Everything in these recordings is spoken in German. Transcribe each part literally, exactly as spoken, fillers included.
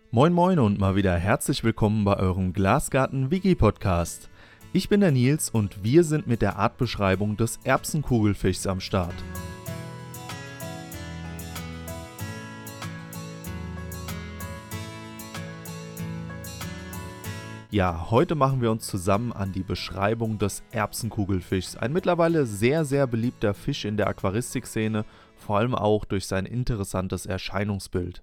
Moin moin und mal wieder herzlich willkommen bei eurem Glasgarten-Wiki-Podcast. Ich bin der Nils und wir sind mit der Artbeschreibung des Erbsenkugelfischs am Start. Ja, heute machen wir uns zusammen an die Beschreibung des Erbsenkugelfischs, ein mittlerweile sehr, sehr beliebter Fisch in der Aquaristikszene, vor allem auch durch sein interessantes Erscheinungsbild.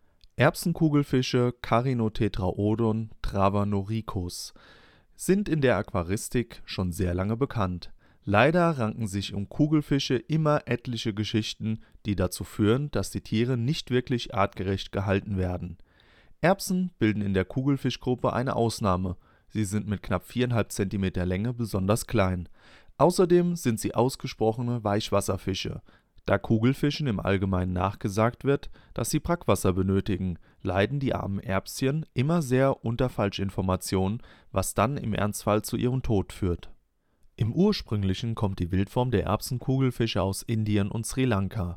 Erbsenkugelfische Carinotetraodon travanoricus sind in der Aquaristik schon sehr lange bekannt. Leider ranken sich um Kugelfische immer etliche Geschichten, die dazu führen, dass die Tiere nicht wirklich artgerecht gehalten werden. Erbsen bilden in der Kugelfischgruppe eine Ausnahme. Sie sind mit knapp vier Komma fünf Zentimeter Länge besonders klein. Außerdem sind sie ausgesprochene Weichwasserfische, da Kugelfischen im Allgemeinen nachgesagt wird, dass sie Brackwasser benötigen, leiden die armen Erbschen immer sehr unter Falschinformationen, was dann im Ernstfall zu ihrem Tod führt. Im Ursprünglichen kommt die Wildform der Erbsenkugelfische aus Indien und Sri Lanka.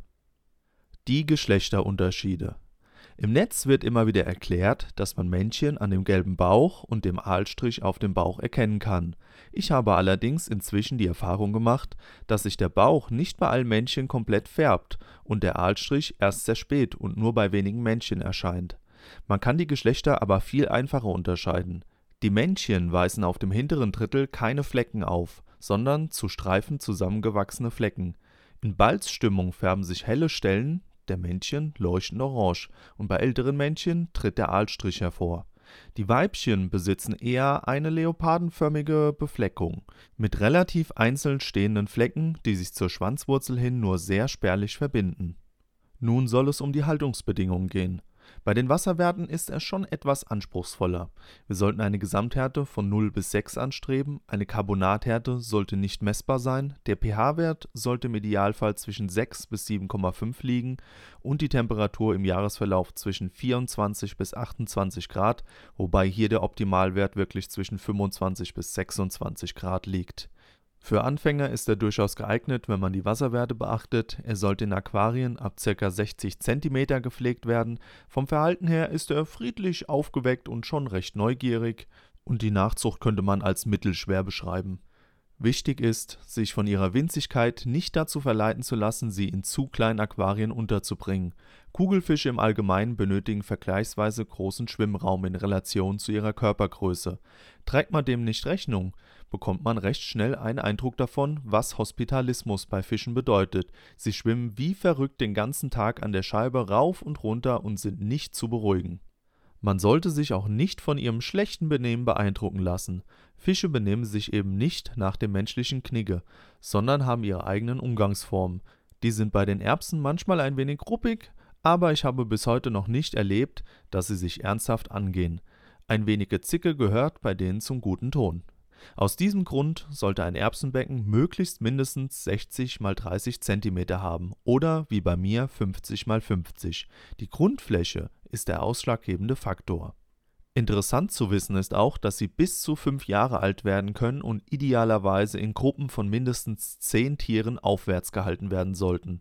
Die Geschlechterunterschiede. Im Netz wird immer wieder erklärt, dass man Männchen an dem gelben Bauch und dem Aalstrich auf dem Bauch erkennen kann. Ich habe allerdings inzwischen die Erfahrung gemacht, dass sich der Bauch nicht bei allen Männchen komplett färbt und der Aalstrich erst sehr spät und nur bei wenigen Männchen erscheint. Man kann die Geschlechter aber viel einfacher unterscheiden. Die Männchen weisen auf dem hinteren Drittel keine Flecken auf, sondern zu Streifen zusammengewachsene Flecken. In Balzstimmung färben sich helle Stellen der Männchen leuchtend orange und bei älteren Männchen tritt der Aalstrich hervor. Die Weibchen besitzen eher eine leopardenförmige Befleckung mit relativ einzeln stehenden Flecken, die sich zur Schwanzwurzel hin nur sehr spärlich verbinden. Nun soll es um die Haltungsbedingungen gehen. Bei den Wasserwerten ist er schon etwas anspruchsvoller. Wir sollten eine Gesamthärte von null bis sechs anstreben, eine Carbonathärte sollte nicht messbar sein, der pH-Wert sollte im Idealfall zwischen sechs bis sieben Komma fünf liegen und die Temperatur im Jahresverlauf zwischen vierundzwanzig bis achtundzwanzig Grad, wobei hier der Optimalwert wirklich zwischen fünfundzwanzig bis sechsundzwanzig Grad liegt. Für Anfänger ist er durchaus geeignet, wenn man die Wasserwerte beachtet. Er sollte in Aquarien ab ca. sechzig Zentimeter gepflegt werden. Vom Verhalten her ist er friedlich, aufgeweckt und schon recht neugierig. Und die Nachzucht könnte man als mittelschwer beschreiben. Wichtig ist, sich von ihrer Winzigkeit nicht dazu verleiten zu lassen, sie in zu kleinen Aquarien unterzubringen. Kugelfische im Allgemeinen benötigen vergleichsweise großen Schwimmraum in Relation zu ihrer Körpergröße. Trägt man dem nicht Rechnung, bekommt man recht schnell einen Eindruck davon, was Hospitalismus bei Fischen bedeutet. Sie schwimmen wie verrückt den ganzen Tag an der Scheibe rauf und runter und sind nicht zu beruhigen. Man sollte sich auch nicht von ihrem schlechten Benehmen beeindrucken lassen. Fische benehmen sich eben nicht nach dem menschlichen Knigge, sondern haben ihre eigenen Umgangsformen. Die sind bei den Erbsen manchmal ein wenig ruppig, aber ich habe bis heute noch nicht erlebt, dass sie sich ernsthaft angehen. Ein wenig Gezicke gehört bei denen zum guten Ton. Aus diesem Grund sollte ein Erbsenbecken möglichst mindestens sechzig mal dreißig Zentimeter haben oder wie bei mir fünfzig mal fünfzig. Die Grundfläche ist der ausschlaggebende Faktor. Interessant zu wissen ist auch, dass sie bis zu fünf Jahre alt werden können und idealerweise in Gruppen von mindestens zehn Tieren aufwärts gehalten werden sollten.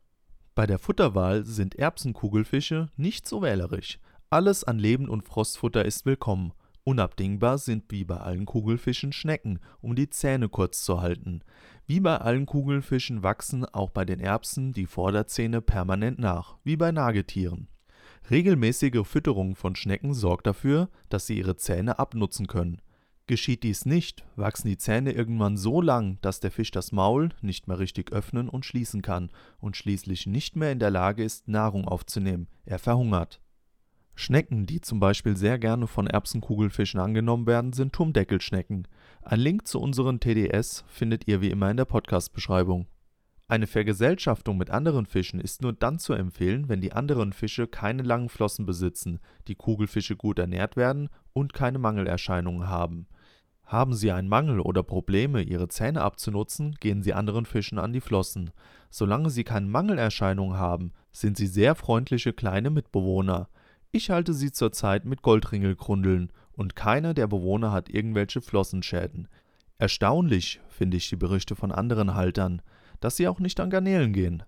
Bei der Futterwahl sind Erbsenkugelfische nicht so wählerisch. Alles an Leben- und Frostfutter ist willkommen. Unabdingbar sind wie bei allen Kugelfischen Schnecken, um die Zähne kurz zu halten. Wie bei allen Kugelfischen wachsen auch bei den Erbsen die Vorderzähne permanent nach, wie bei Nagetieren. Regelmäßige Fütterung von Schnecken sorgt dafür, dass sie ihre Zähne abnutzen können. Geschieht dies nicht, wachsen die Zähne irgendwann so lang, dass der Fisch das Maul nicht mehr richtig öffnen und schließen kann und schließlich nicht mehr in der Lage ist, Nahrung aufzunehmen. Er verhungert. Schnecken, die zum Beispiel sehr gerne von Erbsenkugelfischen angenommen werden, sind Turmdeckelschnecken. Ein Link zu unseren T D S findet ihr wie immer in der Podcast-Beschreibung. Eine Vergesellschaftung mit anderen Fischen ist nur dann zu empfehlen, wenn die anderen Fische keine langen Flossen besitzen, die Kugelfische gut ernährt werden und keine Mangelerscheinungen haben. Haben sie einen Mangel oder Probleme, ihre Zähne abzunutzen, gehen sie anderen Fischen an die Flossen. Solange sie keine Mangelerscheinungen haben, sind sie sehr freundliche kleine Mitbewohner. Ich halte sie zurzeit mit Goldringelgrundeln und keiner der Bewohner hat irgendwelche Flossenschäden. Erstaunlich finde ich die Berichte von anderen Haltern, dass sie auch nicht an Garnelen gehen.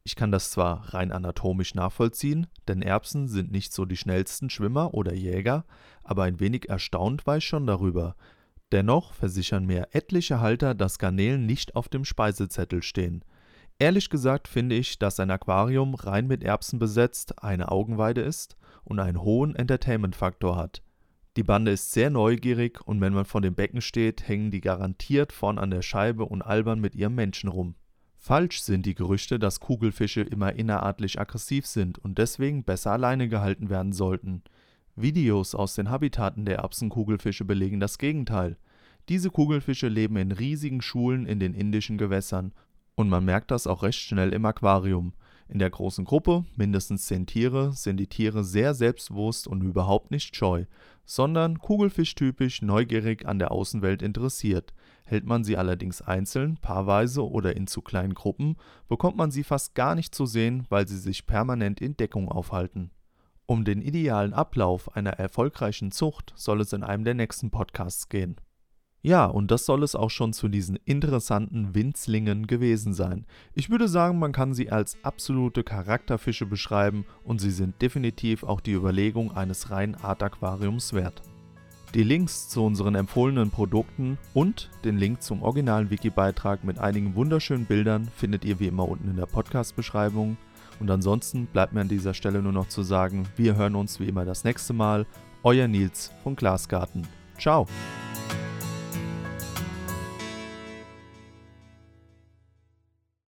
Ich kann das zwar rein anatomisch nachvollziehen, denn Erbsen sind nicht so die schnellsten Schwimmer oder Jäger, aber ein wenig erstaunt war ich schon darüber. Dennoch versichern mir etliche Halter, dass Garnelen nicht auf dem Speisezettel stehen. Ehrlich gesagt finde ich, dass ein Aquarium rein mit Erbsen besetzt eine Augenweide ist und einen hohen Entertainment-Faktor hat. Die Bande ist sehr neugierig und wenn man vor dem Becken steht, hängen die garantiert vorn an der Scheibe und albern mit ihrem Menschen rum. Falsch sind die Gerüchte, dass Kugelfische immer innerartlich aggressiv sind und deswegen besser alleine gehalten werden sollten. Videos aus den Habitaten der Erbsenkugelfische belegen das Gegenteil. Diese Kugelfische leben in riesigen Schulen in den indischen Gewässern und man merkt das auch recht schnell im Aquarium. In der großen Gruppe, mindestens zehn Tiere, sind die Tiere sehr selbstbewusst und überhaupt nicht scheu, sondern kugelfischtypisch neugierig an der Außenwelt interessiert. Hält man sie allerdings einzeln, paarweise oder in zu kleinen Gruppen, bekommt man sie fast gar nicht zu sehen, weil sie sich permanent in Deckung aufhalten. Um den idealen Ablauf einer erfolgreichen Zucht soll es in einem der nächsten Podcasts gehen. Ja, und das soll es auch schon zu diesen interessanten Winzlingen gewesen sein. Ich würde sagen, man kann sie als absolute Charakterfische beschreiben und sie sind definitiv auch die Überlegung eines reinen Art-Aquariums wert. Die Links zu unseren empfohlenen Produkten und den Link zum originalen Wiki-Beitrag mit einigen wunderschönen Bildern findet ihr wie immer unten in der Podcast-Beschreibung. Und ansonsten bleibt mir an dieser Stelle nur noch zu sagen, wir hören uns wie immer das nächste Mal. Euer Nils von Glasgarten. Ciao!